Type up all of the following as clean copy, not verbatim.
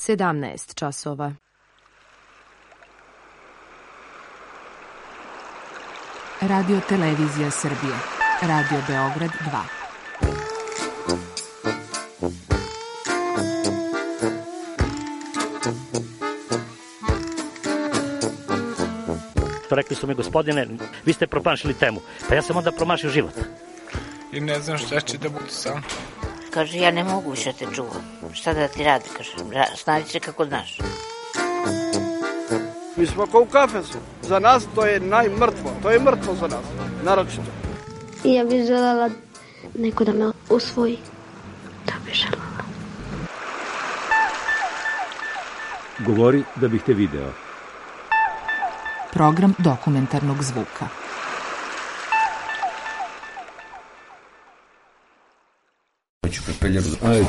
17 časova. Radio Televizija Srbije. Radio Beograd 2. Rekli su mi, gospodine, vi ste promašili temu. Pa ja sam onda promašio život. I ne znam šta će da bude sam. Kaže, ja ne mogu više te čuvam. Šta da ti radi, kaže, snađi se kako znaš. Mi smo kao u kafesu. Za nas to je najmrtvo. To je mrtvo za nas, naročito. Ja bih želela neko da me usvoji. Da bih želela. Govori da bih te video. Program dokumentarnog zvuka. Hoću pepeljeru. Ajde.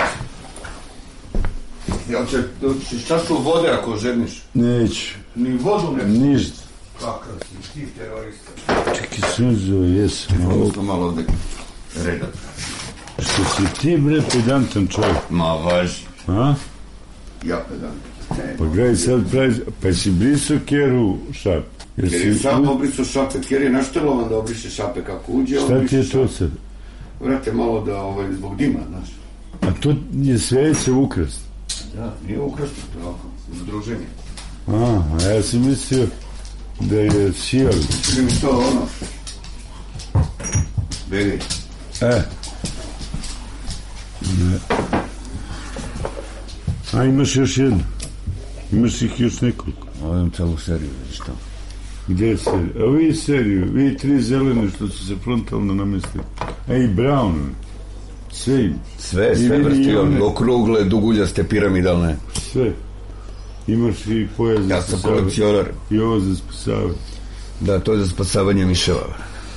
Jel će doći čašu vode ako želiš? Neću. Ni vodu ne? Ništa. Kakav si ti terorista? Čekaj, sunzo, jesam. Ovo malo ovde reda. Što si ti, bre, pedantan čovjek? Ma, važi. A? Ja pedantan. Pa gledaj sad pravi, pa si brisao Keru šap. Jer je sam obrisao šape. Ker je naštelovan da obriše šape kako uđe. Šta ti je to sad? Vrate malo da, zbog dima, znaš. A to je sveće ukrast. Da, nije ukrast, to je ovako, udruženje. A ja sam mislio da je sijal. Čekaj mi to ono. Begaj. Ne. A imaš još jedno. Imaš ih još nekoliko. Ovim celu seriju, vidiš to. Gde je serija? A vi seriju, vi 3 zelene što su se frontalno namestili. Ej, Brown. Sve im. Sve vrsti, okrugle, duguljaste, piramidalne. Sve. Imaš i pojas za spasavanje. Ja sam kolekcionar. I ovo za spasavanje. Da, to je za spasavanje miševa.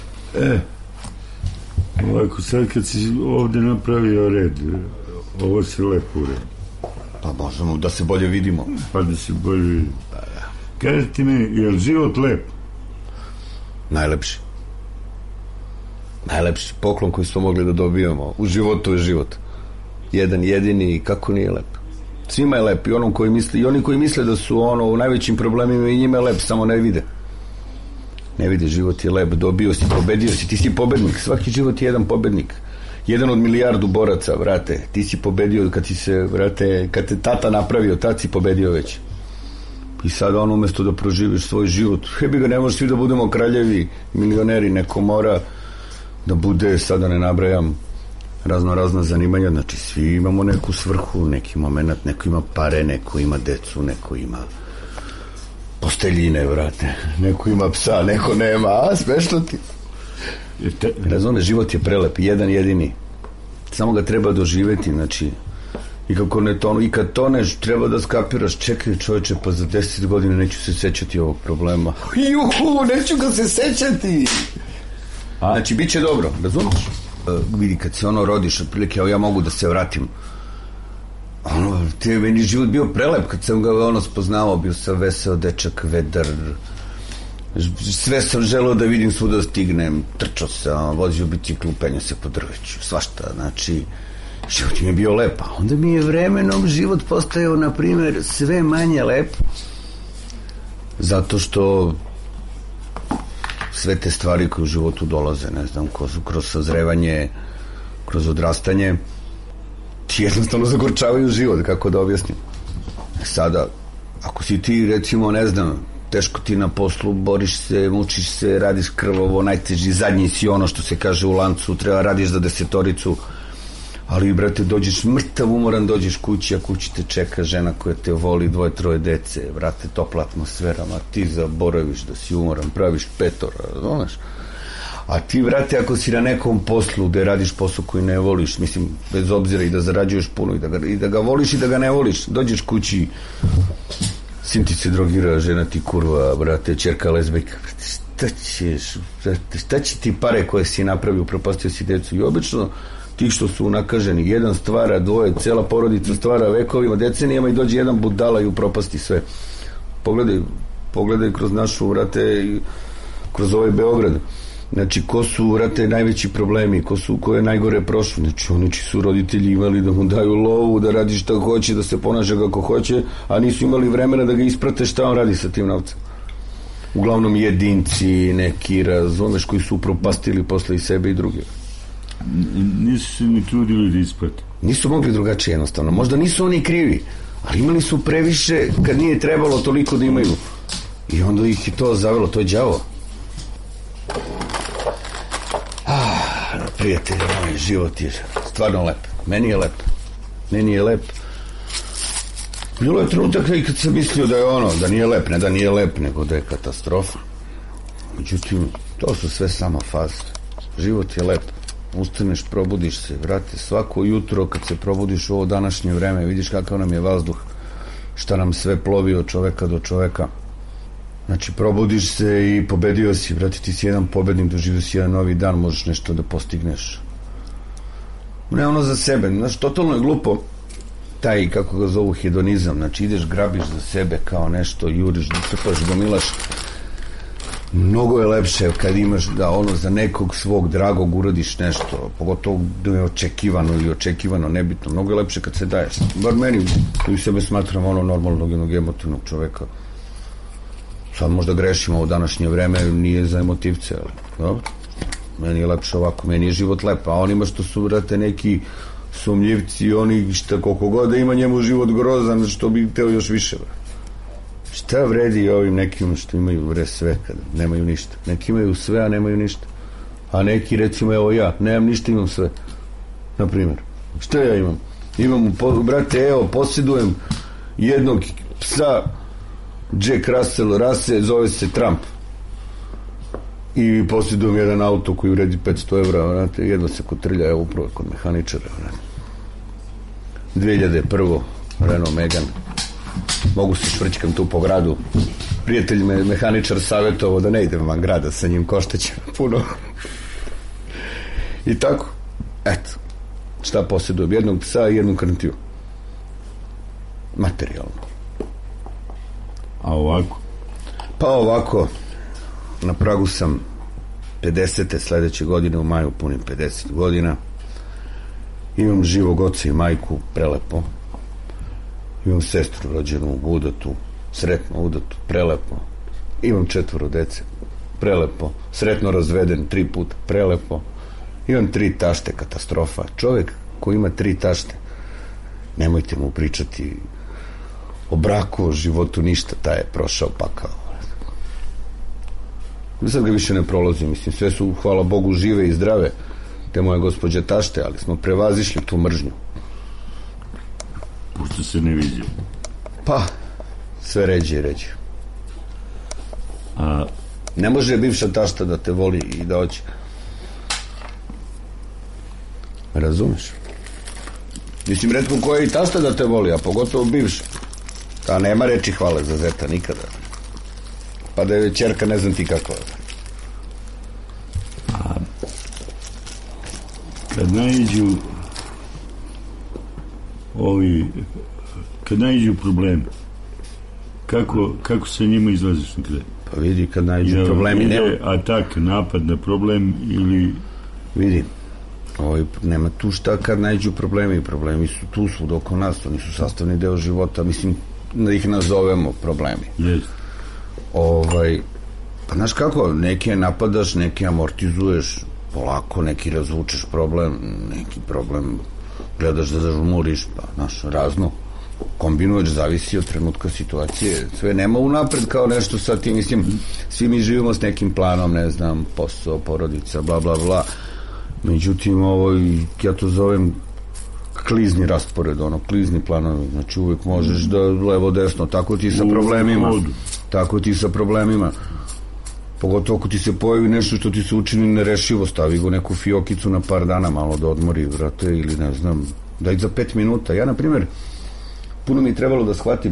Ovako, sad kad si ovde napravio red, ovo se lepo ured. Pa možemo da se bolje vidimo. Pa da se bolje vidimo. Kažete mi, je li život lep? Najlepši. Najlepši poklon koji smo mogli da dobijemo. U životu je život. Jedan jedini i kako nije lep. Svima je lep i onom koji misli, i oni koji misle da su u najvećim problemima i njima je lep, samo ne vide. Ne vide, život je lep, dobio si, pobedio si, ti si pobednik. Svaki život je jedan pobednik. Jedan od milijardu boraca, vrate. Ti si pobedio kad te tata napravio, tad si pobedio već. I sad umesto da proživiš svoj život, hebi ga, ne možeš svi da budemo kraljevi, milioneri, neko mora da bude, sada ne nabrajam, razna zanimanja, znači svi imamo neku svrhu, neki moment, neko ima pare, neko ima decu, neko ima posteljine, vrate, neko ima psa, neko nema, a smešno ti. Razumeš, život je prelep, jedan jedini, samo ga treba doživeti, znači, i kako ne tonu, i kad toneš treba da skapiraš, čekaj čovječe, pa za 10 godina neću se sećati ovog problema. Juhu, neću ga se sećati. Znači, bit će dobro, razumiješ? Vidi, kad se rodiš, otprilike, ja mogu da se vratim. Te meni život bio prelep, kad sam ga spoznao, bio sam veseo dečak, vedar, sve sam želeo da vidim, svuda stignem, trčao sam, vozio biciklu, penjao se po drveću, svašta, znači, život mi je bio lep, a onda mi je vremenom život postajao, na primjer, sve manje lep, zato što sve te stvari koje u životu dolaze, ne znam, kroz sazrevanje, kroz odrastanje, ti jednostavno zagorčavaju život, kako da objasnim. Sada, ako si ti, recimo, ne znam, teško ti na poslu, boriš se, mučiš se, radiš krvavo, najteži, zadnji si, ono što se kaže u lancu, treba radiš za 10-toricu, ali, brate, dođeš mrtav, umoran, dođeš kući, a kući te čeka žena koja te voli, 2-3 dece, brate, topla atmosfera, ma ti zaboraviš da si umoran, praviš 5, znaš? A ti, brate, ako si na nekom poslu gde radiš posao koji ne voliš, mislim, bez obzira i da zarađuješ puno i da ga voliš i da ga ne voliš, dođeš kući, sin ti se drogira, žena ti kurva, brate, ćerka lezbijka, brate, šta će ti pare koje si napravio, propastio si decu i obično ti što su nakaženi, jedan stvara, dvoje, cela porodica stvara vekovima, decenijama i dođe jedan budala i upropasti sve. Pogledaj kroz našu, vrate, kroz ovaj Beograd. Znači, ko su, vrate, najveći problemi, ko je najgore prošlo? Znači, oni čiji su roditelji imali da mu daju lovu, da radi šta hoće, da se ponaša kako hoće, a nisu imali vremena da ga isprate šta on radi sa tim novcem. Uglavnom jedinci, neki, razumeš, koji su upropastili posle i sebe i druge. Nisu se ni trudili da isprate. Nisu mogli drugačije jednostavno. Možda nisu oni krivi, ali imali su previše kad nije trebalo toliko da imaju. I onda ih je to zavelo, to je đavo. Prijatelji, moj život je stvarno lep. Meni je lep. Bilo je trenutak i kad sam mislio da je da nije lep, ne da nije lep, nego da je katastrofa. Međutim, to su sve samo faze. Život je lep. Ustaneš, probudiš se, vrate, svako jutro kad se probudiš u ovo današnje vreme, vidiš kakav nam je vazduh, šta nam sve plovi od čoveka do čoveka. Znači, probudiš se i pobedio si, vrati, ti si jedan pobednik, doživio si jedan novi dan, možeš nešto da postigneš. Ne ono za sebe, znaš, totalno je glupo taj, kako ga zovu, hedonizam. Znači, ideš, grabiš za sebe kao nešto, juriš, trpaš, gomilaš. Mnogo je lepše kad imaš da za nekog svog dragog uradiš nešto, pogotovo da je očekivano ili očekivano, nebitno. Mnogo je lepše kad se daješ. Bar meni, koji sebe smatram normalnog jednog emotivnog čoveka. Sad možda grešimo ovo današnje vreme, nije za emotivce, ali dobro. Meni je lepše ovako, meni je život lep, a onima što su, vrate, neki sumnjivci, oni šta koliko god da ima njemu život grozan, što bi teo još više, vrate. Šta vredi ovim nekim što imaju sve kada nemaju ništa? Neki imaju sve, a nemaju ništa. A neki, recimo, evo ja, nemam ništa, imam sve. Naprimjer, šta ja imam? Imam, brate, evo, posjedujem jednog psa, Jack Russell rase, zove se Trump. I posjedujem jedan auto koji vredi 500 evra, vrate, jedva se kotrlja, evo, upravo kod mehaničara, vrate. 2001. Renault Megane. Mogu se švrćkam tu po gradu. Prijatelj me mehaničar savjetovao da ne idem van grada sa njim, koštaće puno. I tako, eto, šta posjedujem? Jednog psa i jednu krntiju. Materijalno. A ovako? Pa ovako, na pragu sam 50. sledeće godine, u maju punim 50 godina. Imam živog oca i majku, prelepo. Imam sestru rođenu u udatu, sretno udatu, prelepo. Imam 4 dece, prelepo. Sretno razveden 3 puta, prelepo. Imam 3 tašte, katastrofa. Čovjek koji ima 3 tašte, nemojte mu pričati o braku, o životu, ništa, taj je prošao pakao. Sad ga više ne prolazim, mislim, sve su, hvala Bogu, žive i zdrave, te moje gospođe tašte, ali smo prevazišli tu mržnju. Pošto se ne vidio. Pa, sve ređe i ređe. Ne može bivša tašta da te voli i da hoće. Razumeš? Mislim, retko koja je i tašta da te voli, a pogotovo bivša. Ta nema reči hvale za zeta nikada. Pa da je ćerka ne znam ti kako. Kad naiđu problemi, kako se njima izlaziš na kraj? Pa vidi, kad naiđu problemi, nema atak, napad na problem ili vidi, nema tu šta kad naiđu problemi su tu svud oko nas, oni su sastavni deo života, mislim da ih nazovemo problemi. Pa znaš kako, neke napadaš, neke amortizuješ polako, neki razvučeš problem, neki problem gledaš da zažmuriš, pa znaš, razno kombinuješ, zavisi od trenutka situacije, sve nema unapred kao nešto sad ti, mislim, svi mi živimo s nekim planom, ne znam, posao, porodica, bla bla bla, međutim ja to zovem klizni raspored, klizni planovi, znači uvijek možeš da levo desno, tako ti sa problemima, pogotovo ako ti se pojavi nešto što ti se učini nerešivo, stavi go neku fiokicu na par dana, malo da odmori, vrate, ili ne znam, daj za 5 minuta. Ja, na primjer, puno mi je trebalo da shvatim,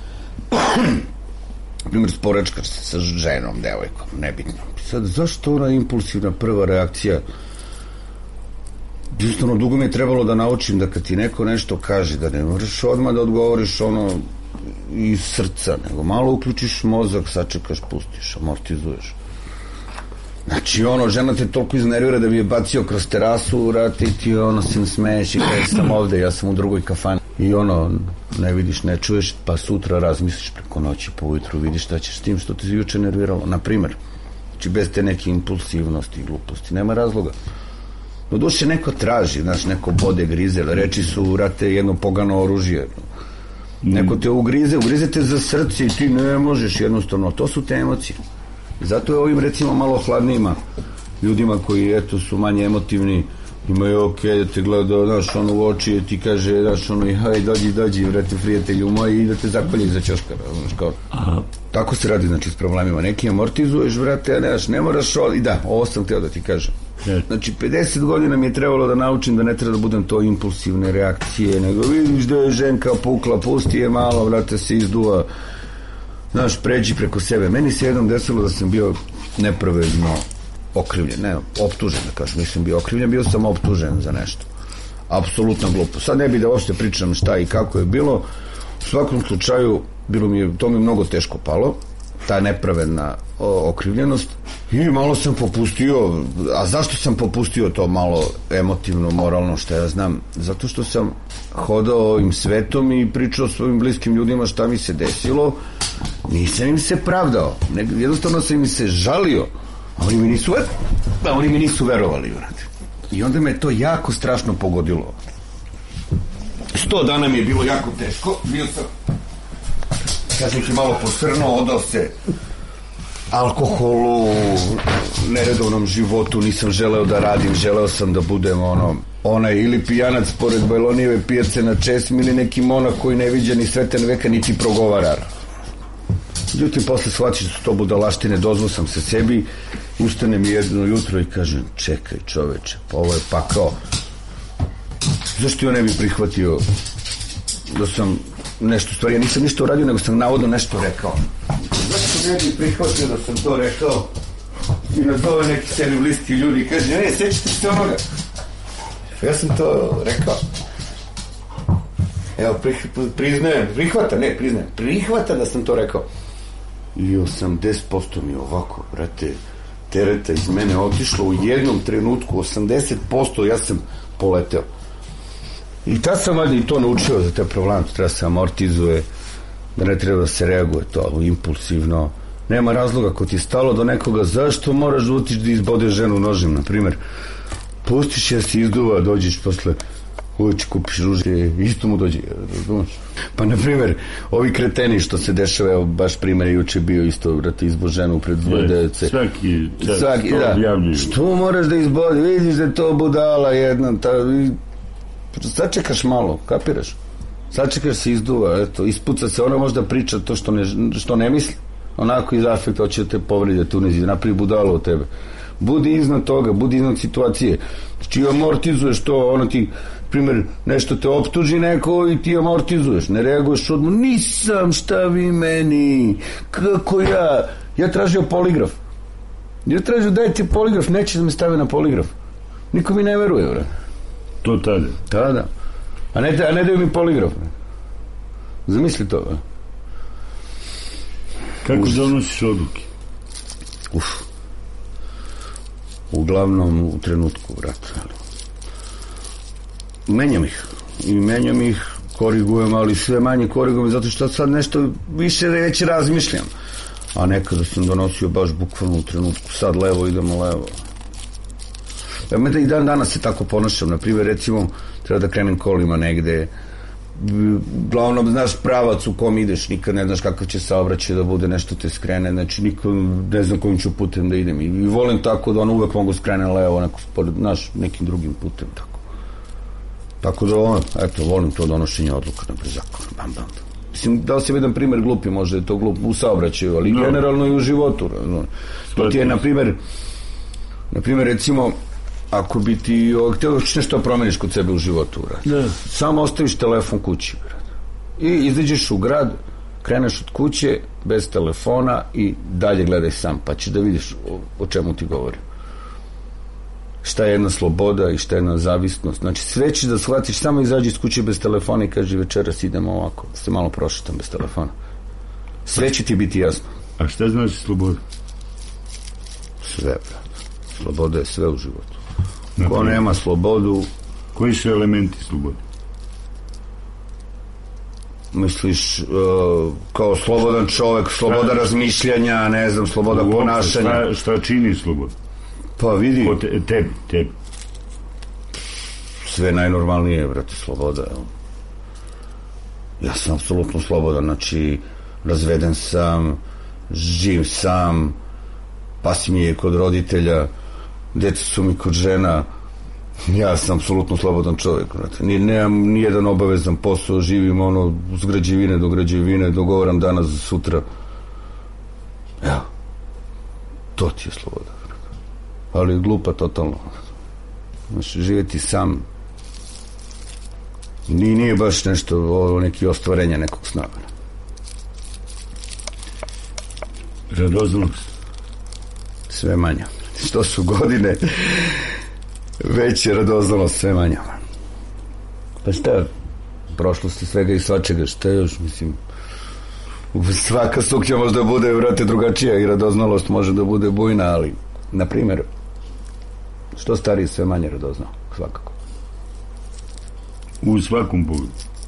na primjer, sporečkaš se sa ženom, devojkom, nebitno. Sad, zašto ona impulsivna prva reakcija? Jednostavno, dugo mi je trebalo da naučim da kad ti neko nešto kaže, da ne moraš odmah da odgovoriš iz srca, nego malo uključiš mozak, sačekaš, pustiš, amortizuješ. Znači, žena te toliko iznervira da bi je bacio kroz terasu, vrati, i ti se smeješ i kada sam ovde, ja sam u drugoj kafani. I ne vidiš, ne čuješ, pa sutra razmisliš preko noći, po ujutru vidiš šta ćeš s tim što te juče nerviralo. Naprimer, znači bez te neke impulsivnosti i gluposti, nema razloga. No duše neko traži, znaš, neko bode, grize, reči su, vrate, jedno pogano oružje. Neko te ugrize te za srce i ti ne možeš jednostavno, to su te emocije. Zato je ovim, recimo, malo hladnijima ljudima koji, eto, su manje emotivni, imaju da te gleda, znaš, u oči i ti kaže, znaš, haj, dođi, vrati, prijatelju moji, i da te zakolje iza ćoškara, znaš, kao. Tako se radi, znači, s problemima. Neki amortizuješ, vrate, znaš, ne moraš, ovo sam hteo da ti kažem. Znači, 50 godina mi je trebalo da naučim da ne treba da budem to impulsivne reakcije, nego vidiš da je ženka pukla, pusti je malo, vrate, se izduva, znaš, pređi preko sebe. Meni se jednom desilo da sam bio nepravedno okrivljen, ne, optužen, da kažem, nisam bio okrivljen, bio sam optužen za nešto. Apsolutno glupo. Sad ne bi da uopšte pričam šta i kako je bilo. U svakom slučaju, to mi je mnogo teško palo, ta nepravedna okrivljenost, i malo sam popustio. A zašto sam popustio to malo emotivno, moralno, šta ja znam? Zato što sam hodao ovim svetom i pričao svojim bliskim ljudima šta mi se desilo. Nisam im se pravdao, jednostavno sam im se žalio, a oni mi nisu verovali, vrati. I onda me to jako strašno pogodilo. 100 dana mi je bilo jako teško, bio sam, kažem ti, malo posrnuo, odao se alkoholu, neredovnom životu, nisam želeo da radim, želeo sam da budem onaj ili pijanac pored Bajlonijeve pijace na Česmi ili neki monak koji ne viđa ni Sveten veka niti progovara. Međutim, posle shvaćam da su to budalaštine, dozvao sam se sebi, ustanem jedno jutro i kažem, čekaj čoveče, pa ovo je pakao. Zašto ja ne bi prihvatio da sam nešto, stvari, ja nisam ništa uradio, nego sam navodno nešto rekao. Zašto ne bi prihvatio da sam to rekao i nazove neki serivlisti ljudi i kaže, ne, sećate se onoga. Ja sam to rekao. Evo, priznajem, prihvata da sam to rekao. I 80% mi ovako, brate, tereta iz mene otišlo u jednom trenutku, 80% ja sam poleteo. I tad sam valjda i to naučio za te probleme, treba se amortizuje, da ne treba da se reaguje to impulsivno. Nema razloga, ako ti je stalo do nekoga, zašto moraš da utiš da izbodeš ženu nožem, na primjer. Pustiš je se izduva, dođeš posle uveče kupiš ruže, isto mu dođe, razumeš? Pa, na primjer, ovi kreteni što se dešava, evo, baš primjer je juče bio isto, vrati, izbo ženu pred dvoje dece. Svaki, da. Što moraš da izbodi? Vidiš da je to budala jedna, sačekaš malo, kapiraš? Sačekaš se izduva, eto, ispuca se, ona možda priča to što ne misli, onako iz afekta hoće da te povredi, da unizi, da napravi budalu od tebe. Budi iznad toga, budi iznad situacije. Znači, amortizuješ to, ti, primjer, nešto te optuži neko i ti amortizuješ, ne reaguješ odmah, nisam, šta vi meni, kako ja tražio poligraf. Ja tražio, daj ti poligraf, neće da me stave na poligraf. Niko mi ne veruje, bre. To tada? Tada. A ne daju mi poligraf. Zamisli to, bre. Kako donosiš odluke? Uglavnom u trenutku, brate. Menjam ih, korigujem, ali sve manje korigujem, zato što sad nešto više već razmišljam. A nekada sam donosio baš bukvalno u trenutku, sad levo, idemo levo. Da i dan danas se tako ponašam, na primjer, recimo, treba da krenem kolima negde, uglavnom znaš pravac u kom ideš, nikad ne znaš kakav će saobraćaj da bude, nešto te skrene, znači nikad ne znam kojim ću putem da idem i volim tako da uvek mogu skrenem levo, nekim drugim putem, tako da eto, volim to donošenje odluka na zakon, bam. Mislim, da li se vidim primjer glupi, možda je to glup u saobraćaju, ali generalno i u životu. To ti je, na primjer, recimo, ako bi ti htio nešto promeniš kod sebe u životu, samo ostaviš telefon kući i izađeš u grad, kreneš od kuće bez telefona i dalje gledaj sam, pa ćeš da vidiš o čemu ti govori. Šta je jedna sloboda i šta je jedna zavisnost. Znači, sve ćeš da shvatiš, samo izađi iz kuće bez telefona i kaži večeras idemo ovako, se malo prošetam bez telefona. Sve će ti biti jasno. A šta znači sloboda? Sve, brate. Sloboda je sve u životu. Ko nema slobodu... Koji su elementi slobode? Misliš, kao slobodan čovek, sloboda razmišljanja, ne znam, sloboda ponašanja. Šta čini sloboda? Pa vidi... Tebi. Sve najnormalnije, brate, sloboda. Ja sam apsolutno slobodan, znači, razveden sam, živ sam, pas mi je kod roditelja, deca su mi kod žena, ja sam apsolutno slobodan čovjek, brate. Nemam nijedan obavezan posao, živim ono, s građevine do građevine, dogovaram danas za sutra. Ja, to ti je sloboda, brate. Ali glupa totalno. Znači, živjeti sam nije baš nešto, neki ostvarenja nekog sna. Radoznalost? Sve manja. Što su godine, već je radoznalost sve manja. Pa šta, prošlosti svega i svačega, šta još, mislim, svaka suknja može da bude, vrate, drugačija i radoznalost može da bude bujna, ali, na primjer, što stariji sve manje radoznao, svakako. U svakom pogledu?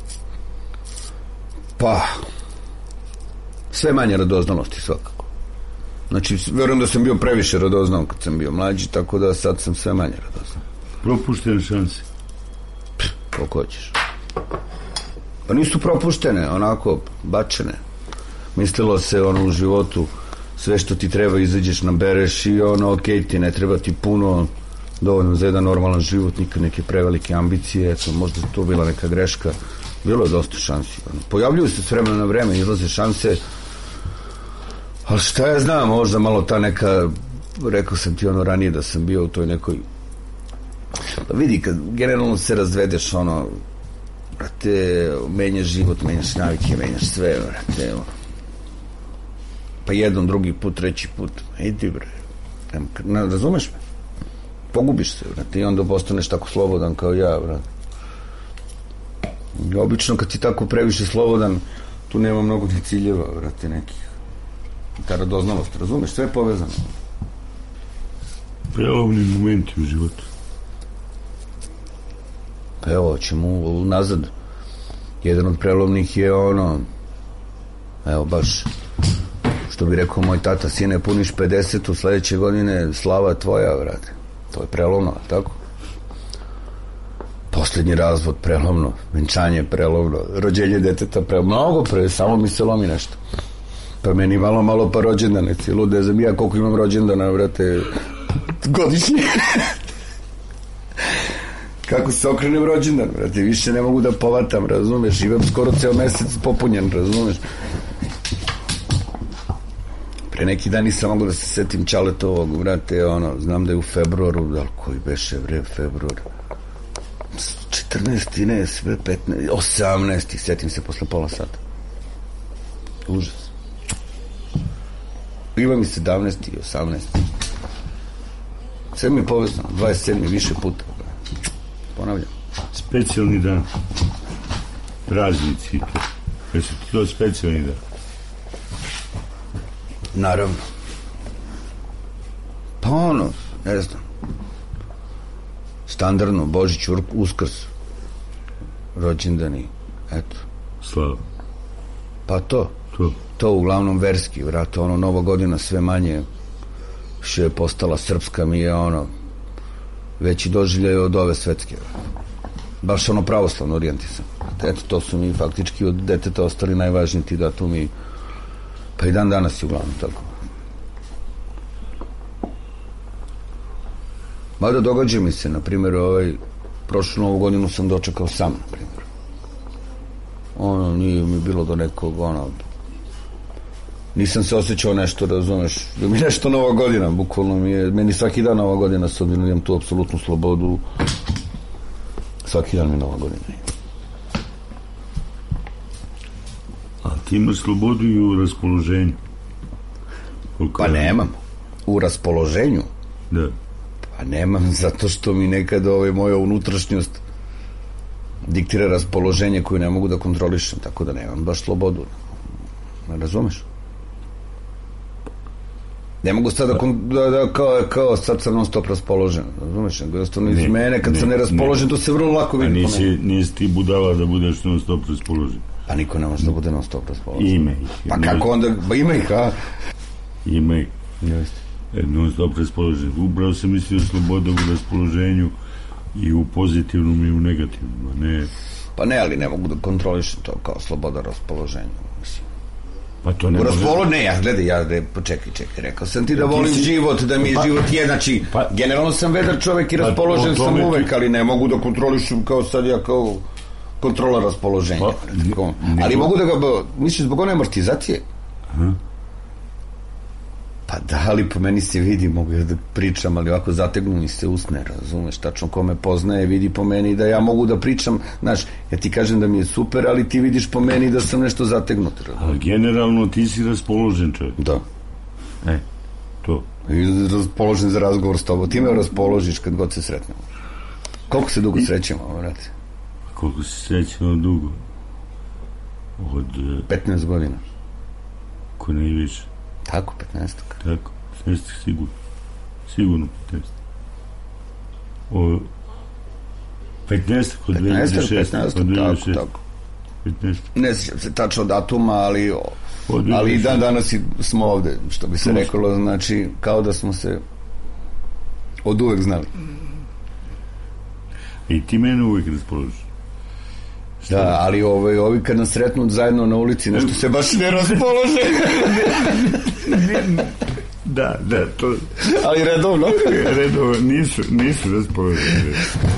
Pa, sve manje radoznalosti, svakako. Znači, verujem da sam bio previše radoznao kad sam bio mlađi, tako da sad sam sve manje radoznao. Propuštene šanse? Koliko hoćeš. Pa nisu propuštene, onako, bačene. Mislilo se, ono, u životu, sve što ti treba izađeš, nabereš i ono, okej, ti ne treba ti puno, dovoljno za jedan normalan život, nikad neke prevelike ambicije, eto, možda je to bila neka greška. Bilo je dosta šansi. Pojavljuju se s vremena na vreme, izlaze šanse, ali šta ja znam, možda malo ta neka, rekao sam ti ono ranije da sam bio u toj nekoj, pa vidi, kad generalno se razvedeš, ono, brate, menjaš život, menjaš navike, menjaš sve, brate, ono. Pa jedan, drugi put, treći put, idi, bre, razumeš me? Pogubiš se, brate, i onda postaneš tako slobodan kao ja, brate. I obično kad ti tako previše slobodan, tu nema mnogo ni ciljeva, brate, nekih. Ta radoznalost, razumeš, sve je povezano. Prelovni momenti u životu. Pa evo, ćemo nazad. Jedan od prelovnih je ono, evo baš, što bi rekao moj tata, sine, puniš 50, u sledeće godine slava tvoja, brate. To je prelovno, tako? Poslednji razvod, prelovno. Venčanje, prelovno. Rođenje deteta, prelovno. Mnogo pre, samo mi se lomi nešto. Pa meni malo pa rođendane. Cijelu da znam ja koliko imam rođendana, brate, godišnje. Kako se okrenem rođendan, brate, više ne mogu da povatam, razumeš? Imam skoro ceo mesec popunjen, razumeš? Pre neki dan nisam mogu da se setim Čaletovog, brate, ono, znam da je u februaru, da li koji beše, bre, februar, 14. ne, sve 15, 18. Setim se posle pola sata. Užas. Ima mi 17. i 18. Sve mi je povezano, 27. više puta. Ponavljam. Specijalni dan. Praznici. Jesu ti to specijalni dan? Naravno. Pa ono, ne znam. Standardno, Božić, Uskrs, rođendani, eto. Slava. Pa to uglavnom verski, vrate, ono, Nova godina sve manje što je postala srpska, mi je ono veći doživljaj od ove svetske. Baš ono pravoslavno orijentisan. Eto, to su mi faktički od deteta ostali najvažniji ti datumi, pa i dan danas je uglavnom tako. Mada događa mi se, na primjer, prošlu Novu godinu sam dočekao sam, na primjer. Ono, nije mi bilo do nekog, ono, nisam se osjećao nešto, razumeš, da mi nešto Nova godina, bukvalno meni svaki dan Nova godina, s obzirom da imam tu apsolutnu slobodu, svaki dan mi Nova godina. A ti imaš slobodu i u raspoloženju? Pa nemam. U raspoloženju? Da. Pa nemam, zato što mi nekada moja unutrašnjost diktira raspoloženje koje ne mogu da kontrolišem, tako da nemam baš slobodu. Ne razumeš? Ne mogu sad kao sad sam non stop raspoložen, razumeš, jednostavno iz mene kad sam neraspoložen, to se vrlo lako vidi. Nisi ti budala da budeš non stop raspoložen. Pa niko ne može da bude non stop raspoložen. Ima ih. Pa kako onda, ima ih, a? Ima ih. Non stop raspoložen. Upravo sam mislio sloboda u raspoloženju i u pozitivnom i u negativnom, a ne... Pa ne, ali ne mogu da kontrolišem to kao sloboda raspoloženja, mislim. Pa to ne može... Ne, čekaj, rekao sam ti da volim život, da mi je život znači, generalno sam vedar čovek i raspoložen sam uvek, ali ne mogu da kontrolišem kao sad ja kao kontrola raspoloženja. Ali mogu da ga, misliš, zbog one amortizacije? Pa da, ali po meni se vidi, mogu da pričam, ali ovako zategnu mi se usne, razumeš, tačno ko me poznaje vidi po meni da ja mogu da pričam, znaš, ja ti kažem da mi je super, ali ti vidiš po meni da sam nešto zategnut. Ali generalno ti si raspoložen čovjek. Da. To. I raspoložen za razgovor s tobom, ti me raspoložiš kad god se sretnemo. Koliko se dugo srećemo, vrati? Koliko se srećemo dugo? Od... 15 godina. Ko ne i više. Tako, 15. Tako, 15 sigurno. Sigurno 15. 15 od 2006. Tako. 15. Ne sjećam se tačno datuma, ali i dan danas smo ovde, što bi se reklo, znači kao da smo se od uvek znali. I ti mene uvek raspoložiš. Da, ali ovi kad nas sretnu zajedno na ulici, nešto se baš ne raspolože. Da, to... Ali redovno. Redovno, nisu raspoloženi.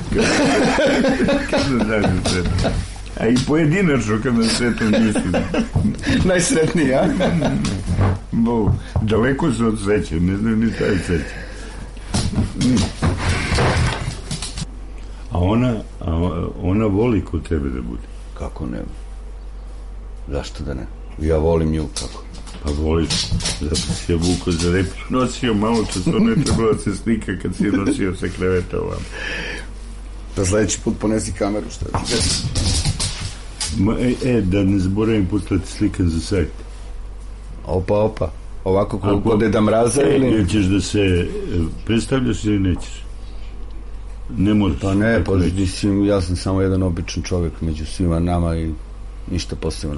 Kad nas zajedno sretnu. A i pojedinačno kad nas sretnu nisu. Najsretniji, a? Daleko su od sreće, ne znam ni šta je sreće. A ona voli kod tebe da bude. Kako ne? Zašto da ne? Ja volim nju, kako? Pa voliš, zato si je vuko za rep nosio malo čas, ono je trebalo da se slika kad si je nosio sa kreveta ovam. Da sledeći put ponesi kameru, što je? Da ne zaboravim poslati slikan za sajt. Opa. Ovako kod Deda Mraza ili... Ćeš da se predstavljaš ili nećeš? Ne možeš. Pa ne, mislim, ja sam samo jedan običan čovjek među svima nama i ništa posebno.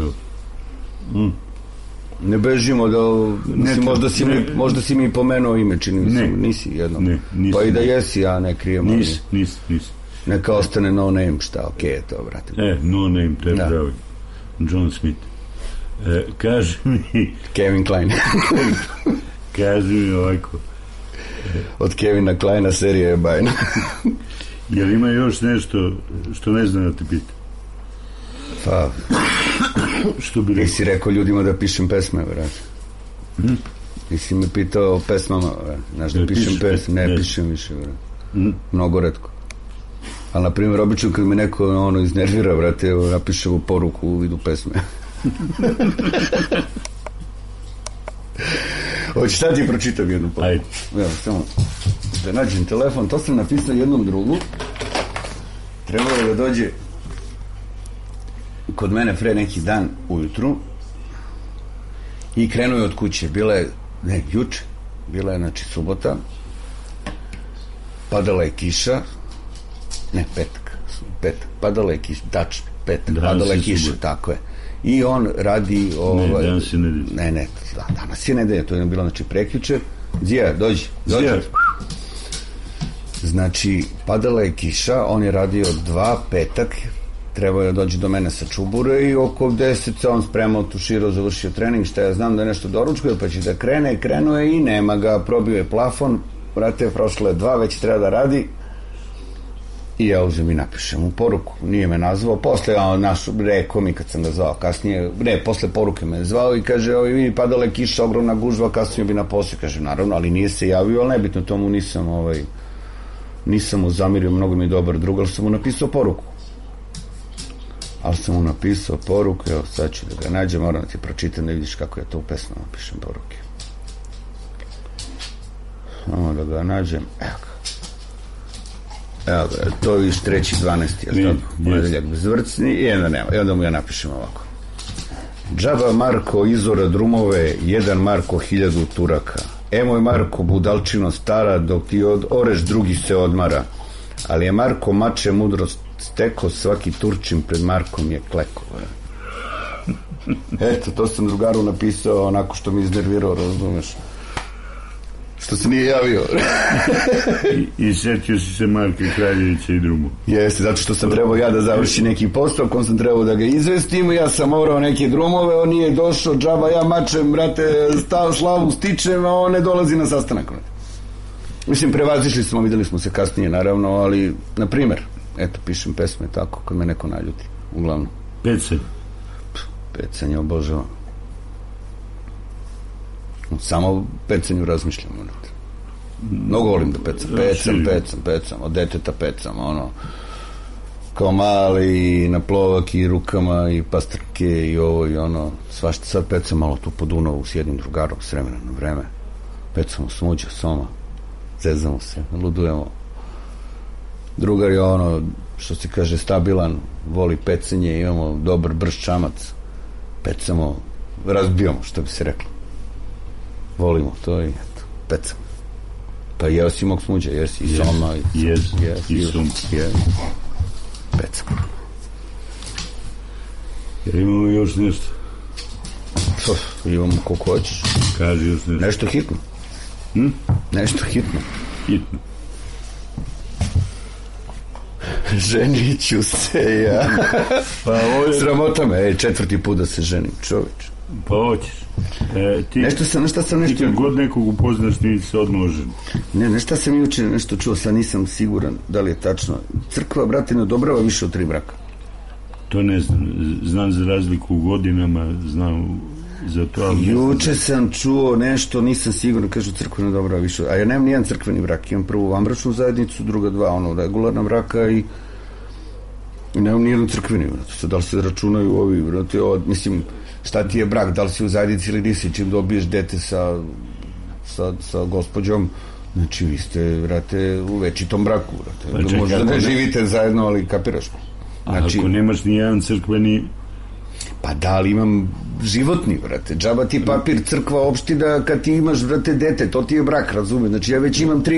Ne bežimo da... Možda si mi pomenuo ime, čini mi se. Nisi jednom. Pa i da jesi, ja ne krijem. Nisi. Neka ostane no name, šta, okej je to, brate. No name, to je pravi. John Smith. Kaži mi... Kevin Klein. Kaži mi ovako... Od Kevina Kleina serija je bajna. Jel ima još nešto što ne znam da te pita? Pa što bi rekao? Ti si rekao ljudima da pišem pesme, vrati. Ti si me pitao o pesmama, znaš da pišem pesme. Ne pišem više, vrati. Mnogo retko. Ali na primjer obično kad me neko iznervira, vrati, napišem u poruku u vidu pesme. Hoće sad ti pročitam jednu poruku. Ajde. Evo, samo da nađem telefon, to sam napisao jednom drugu. Trebalo da dođe kod mene pre neki dan ujutru i krenuo je od kuće. Bila je, juče, bila je, znači, subota, padala je kiša, petak, padala je kiša, tačno, padala je kiša, tako je. I on radi... danas je nedelja. Ne, danas je nedelja, to je bilo, znači, prekjuče. Zija, dođi. Znači, padala je kiša, on je radio 2, petak, trebao je da dođe do mene sa čubure i oko 10 se on spremao, tuširao, završio trening, šta ja znam da je nešto doručkuje, pa će da krenuo je i nema ga, probio je plafon, vrate, prošlo je 2, već treba da radi. I ja uzem i napišem mu poruku. Nije me nazvao. Posle, rekao mi kad sam ga zvao kasnije, posle poruke me je zvao i kaže, vidi, padala je kiša, ogromna gužva, kasnije bi na posle. Kaže, naravno, ali nije se javio, ali nebitno, tomu nisam mu zamirio, mnogo mi je dobar drug, ali sam mu napisao poruku. Evo, sad ću da ga nađem, moram da ti pročitam da vidiš kako je to u pesmu, napišem poruke. Samo da ga nađem, evo ga. Evo ga, to je viš 3.12. je tako? Ponedeljak bez vrcni i onda mu ja napišem ovako. Džaba Marko izora drumove, 1 Marko 1000 Turaka. Moj Marko budalčino stara, dok ti oreš drugi se odmara. Ali je Marko mače mudrost steko, svaki Turčin pred Markom je kleko. Eto, to sam drugaru napisao onako što mi iznervirao, razumeš? Što se nije javio. I setio si se Marka Kraljevića i drumu. Jeste, zato što sam trebao ja da završi neki postupak, on sam trebao da ga izvestim, ja sam morao neke drumove, on nije došao, džaba ja mačem, brate, slavu stičem, a on ne dolazi na sastanak. Mislim, prevazišli smo, videli smo se kasnije, naravno, ali, na primer, eto, pišem pesme tako, kad me neko naljuti, uglavnom. Pecanje obožavam. Samo pecanju razmišljam. Mnogo volim da pecam. Od deteta pecam, ono. Kao mali, na plovak i rukama i pastrke i ovo i ono. Svašta sad pecam malo tu po Dunavu s jednim drugarom s vremena na vreme. Pecamo smuđa, soma. Zezamo se, ludujemo. Drugar je ono, što se kaže, stabilan, voli pecanje, imamo dobar brž čamac. Pecamo, razbijamo, što bi se reklo. Volimo to i eto, pecam. Pa jeo si mog smuđa, jesi i soma, i sum. Pecam. Jer imamo još nešto? Imamo koliko hoćeš. Kaži još nešto. Nešto hitno. Nešto hitno. Hitno. Ženit ću se ja. Pa sramota me, 4. put da se ženim, čoveč. Pa hoćeš. Nešto sam ti kad god nekog upoznaš ti se odmah oženi. Nešto sam juče nešto čuo, sad nisam siguran da li je tačno. Crkva, brate, ne odobrava više od 3 braka. To ne znam za razliku u godinama, znam za to. Juče sam čuo nešto, nisam siguran, kažu crkva ne odobrava više. A ja nemam nijedan crkveni brak, imam prvu vanbračnu zajednicu, druga 2 regularna braka i nemam nijedan crkveni. Da li se računaju ovi, brate, mislim, šta ti je brak, da li si u zajednici ili nisi, čim dobiješ dete sa gospođom, znači vi ste, brate, u večitom braku, brate. Pa možda ne živite zajedno, ali kapiraš. Znači, ako nemaš nijedan crkveni... Pa da, ali imam životni, brate. Džaba ti papir, crkva, opština, kad ti imaš, brate, dete, to ti je brak, razumeš? Znači ja već imam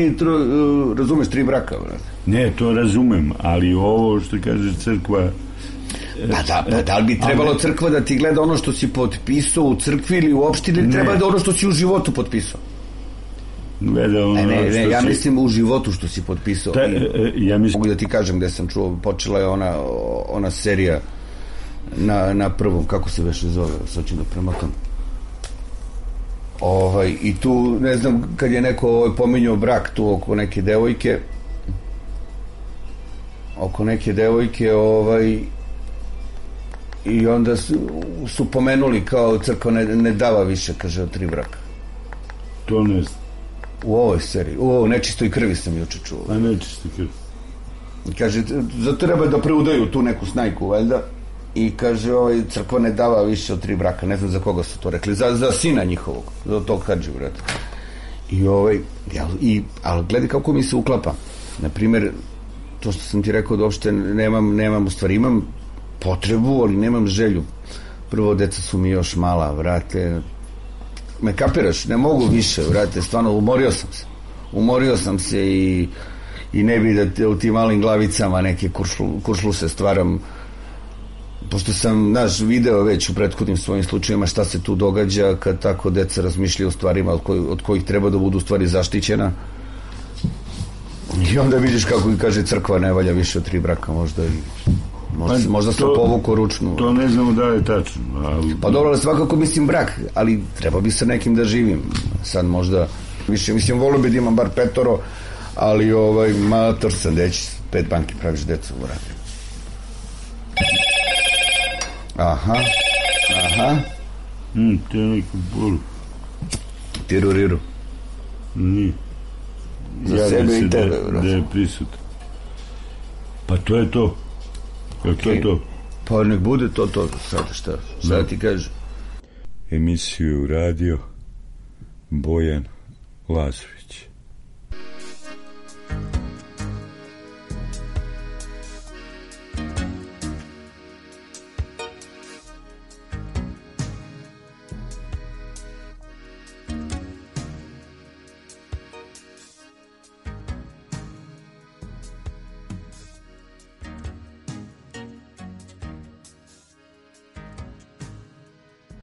3 braka, brate. Ne, to razumem, ali ovo što kažeš crkva... Pa da li bi trebalo crkva da ti gleda ono što si potpisao u crkvi ili u opštini, ili treba da ono što si u životu potpisao? Gleda ono ja mislim u životu što si potpisao. Mogu da ti kažem gde sam čuo, počela je ona serija na prvom, kako se veše zove, sad ću da prematam. I tu, ne znam, kad je neko pominjao brak tu oko neke devojke, i onda su pomenuli kao crkva ne dava više, kaže, od 3 braka. To ne znam. U ovoj seriji, u nečistoj krvi sam juče čuo. A nečistoj krvi. Kaže, zato treba da preudaju tu neku snajku, valjda, i kaže, crkva ne dava više od 3 braka, ne znam za koga su to rekli, za sina njihovog, za tog hađi, brate. Ali gledaj kako mi se uklapa. Naprimer, to što sam ti rekao da uopšte nemam, u stvari imam potrebu, ali nemam želju. Prvo, deca su mi još mala, vrate, me kapiraš, ne mogu više, vrate, stvarno, umorio sam se i ne bi da u tim malim glavicama neke kuršluse stvaram, pošto sam, video već u prethodnim svojim slučajima šta se tu događa kad tako deca razmišljaju o stvarima od kojih treba da budu u stvari zaštićena, i onda vidiš kako kaže crkva ne valja više od 3 braka, možda sam povukao ručnu. To ne znamo da je tačno. Pa dobro, ali svakako mislim brak, ali treba bi sa nekim da živim. Sad možda više, mislim, volio bi da imam bar 5, ali mator sam, deći, 5 banki praviš decu, vrati. Aha. To je neku boru. Tiruriru. Nije. Za sebe i tebe, vrati. Da je prisut. Pa to je to. To je to. Pa nek bude to, sad šta ti kaže? Emisiju radio Bojan Lazović.